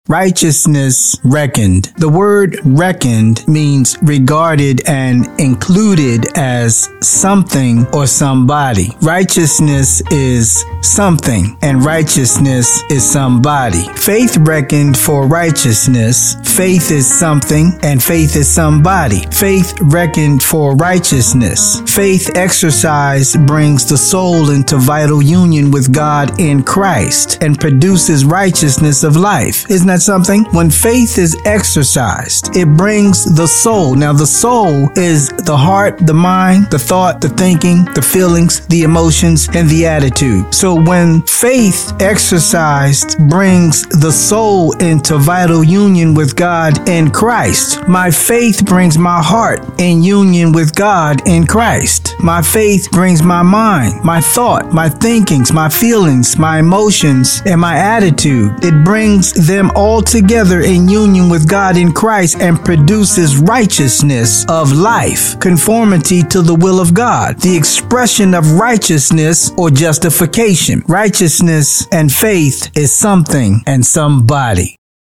Righteousness reckoned. The word reckoned means regarded and included as something or somebody. Righteousness is something and righteousness is somebody. Faith reckoned for righteousness. Faith is something and faith is somebody. Faith reckoned for righteousness. Faith exercised brings the soul into vital union with God in Christ and produces righteousness of life. Isn't that something? When faith is exercised, it brings the soul. Now, the soul is the heart, the mind, the thought, the thinking, the feelings, the emotions, and the attitude. So when faith exercised brings the soul into vital union with God in Christ, my faith brings my heart in union with God in Christ. My faith brings my mind, my thought, my thinkings, my feelings, my emotions, and my attitude. It brings them all together in union with God in Christ and produces righteousness of life, conformity to the will of God, the expression of righteousness or justification. Righteousness and faith is something and somebody.